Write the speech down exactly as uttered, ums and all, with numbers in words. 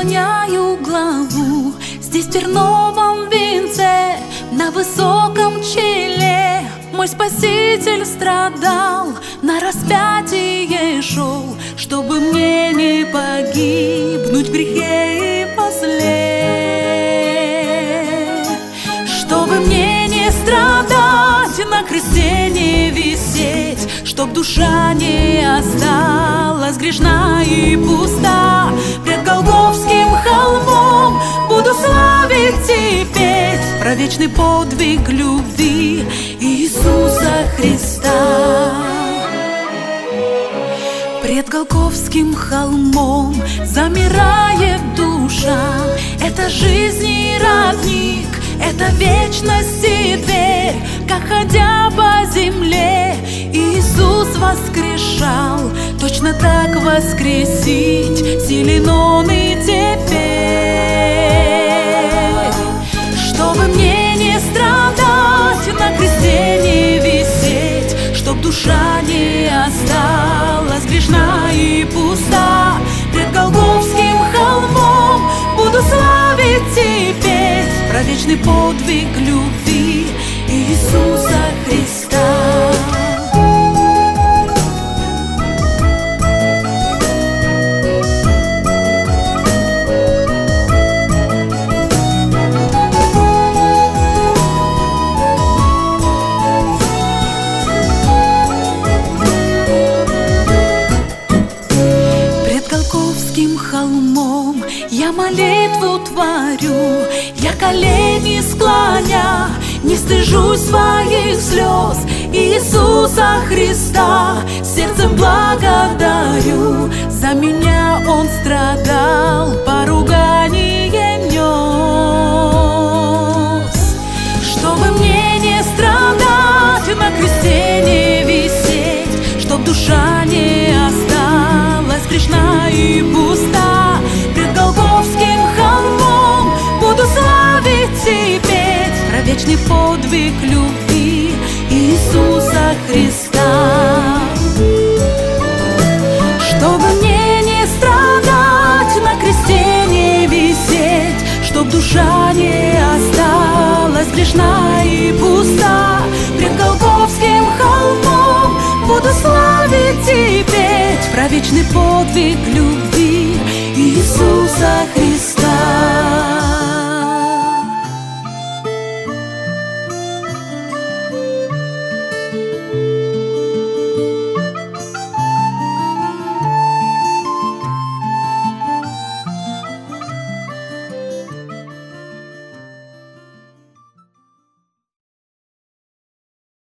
склоняю главу здесь в терновом венце, на высоком челе. Мой Спаситель страдал, на распятие шел, чтобы мне не погибнуть в грехе и во зле, чтобы мне не страдать, на кресте не висеть, чтоб душа не осталась грешна и пуста. Пред Голгофским холмом буду славить и петь про вечный подвиг любви Иисуса Христа. Пред Голгофским холмом замирает душа. Это жизнь и родник, это вечность и дверь. Как ходя по земле Иисус воскрешал, точно так воскресить силен Он и теперь. Чтобы мне не страдать, на кресте не висеть, чтоб душа не осталась грешна и пуста. Пред Голгофским холмом буду славить и петь про вечный подвиг любви Иисуса Христа. Холмом я молитву творю, я колени склоня, не стыжусь своих слез Иисуса Христа. Сердцем благодарю, за меня Он страдал, поругание нес. Чтобы мне не страдать, на кресте не висеть, чтоб душа не осталась грешна и пуста. Пред Голгофским холмом буду славить и петь про вечный подвиг любви Иисуса Христа. Чтобы мне не страдать, на кресте не висеть, чтоб душа не осталась грешна и пуста. Пред Голгофским холмом буду славить и петь про вечный подвиг любви Иисуса.